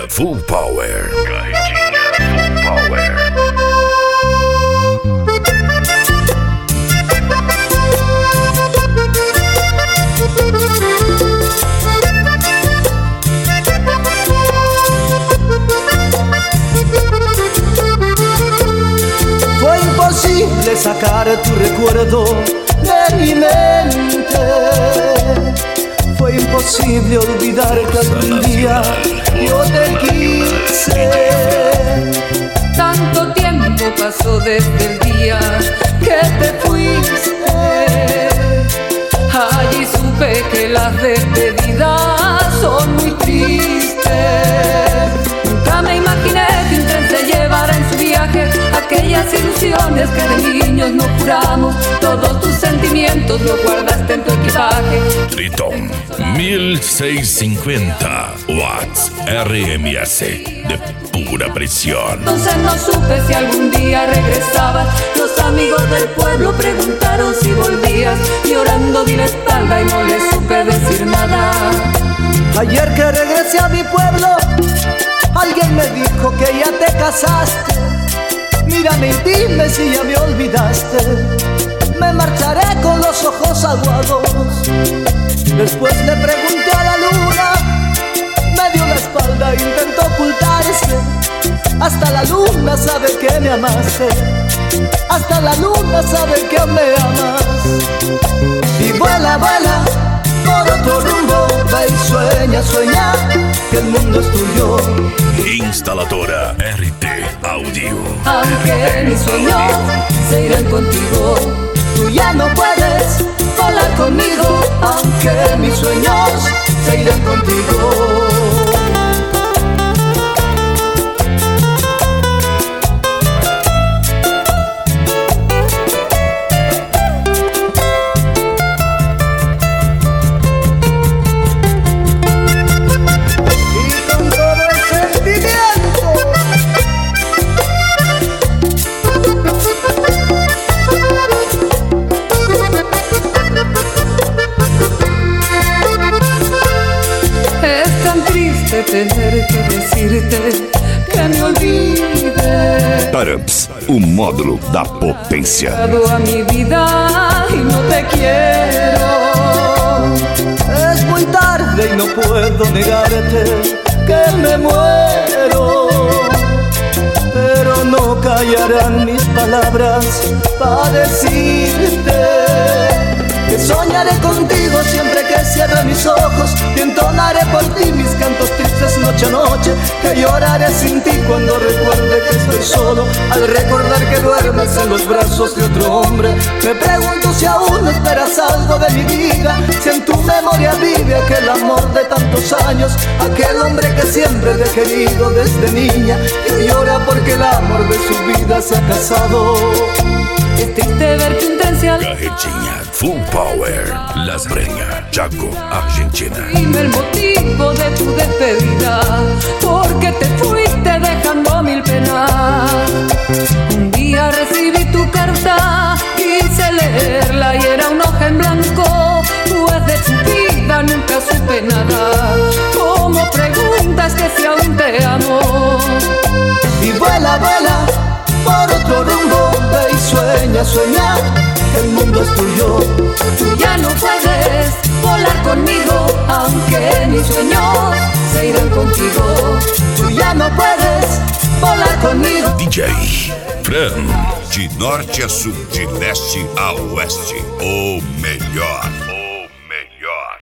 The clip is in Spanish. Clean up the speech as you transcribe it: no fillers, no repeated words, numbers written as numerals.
Full Power. Carretinha Full Power. Fue imposible sacar tu recuerdo de mi mente. Fue imposible olvidar que algún día yo te quise. Tanto tiempo pasó desde el día que te fuiste. Allí supe que las despedidas son muy tristes. Nunca me imaginé que un tren se llevara en su viaje aquellas ilusiones que de niños nos juramos. Todos tus sentimientos los guardaste en tu equipaje. Triton 1650 watts RMS de pura presión. Entonces no supe si algún día regresabas. Los amigos del pueblo preguntaron si volvías. Llorando di la espalda y no les supe decir nada. Ayer que regresé a mi pueblo, alguien me dijo que ya te casaste. Mírame y dime si ya me olvidaste. Me marcharé con los ojos aguados. Después le pregunté a la luna, me dio la espalda e intentó ocultarse. Hasta la luna sabe que me amaste. Hasta la luna sabe que me amas. Y vuela, vuela por otro rumbo. Ve y sueña, sueña que el mundo es tuyo. Instaladora RT Audio. Aunque mis sueños se irán contigo, Tú ya no puedes volar conmigo. Aunque mis sueños se irán contigo. tener que decirte que me olvides. Taramps, o módulo da potência. A mi vida y no te quiero. Es muy tarde y no puedo negarte que me muero, pero no callarán mis palabras para decirte que soñaré contigo siempre que cierre mis ojos y entonaré por ti mis cantos tristes noche a noche, que lloraré sin ti cuando recuerde que estoy solo, al recordar que duermes en los brazos de otro hombre. Me pregunto si aún esperas algo de mi vida, si en tu memoria vive aquel amor de tantos años, aquel hombre que siempre te he querido desde niña, que llora porque el amor de su vida se ha casado. Es triste ver que un tren se Carretinha Full Power, Las Breñas, Chaco, Argentina. Dime el motivo de tu despedida, porque te fuiste dejando mil penas. Un día recibí tu carta, quise leerla y era una hoja en blanco, pues de tu vida nunca supe nada. ¿Cómo preguntas que si aún te amo? Y vuela, vuela por otro rumbo, ve y sueña, sueña que el mundo es tuyo. Tú ya no puedes volar conmigo, aunque mis sueños se irán contigo. Tú ya no puedes volar conmigo. DJ Fran. De norte a sul, de leste a oeste, o melhor.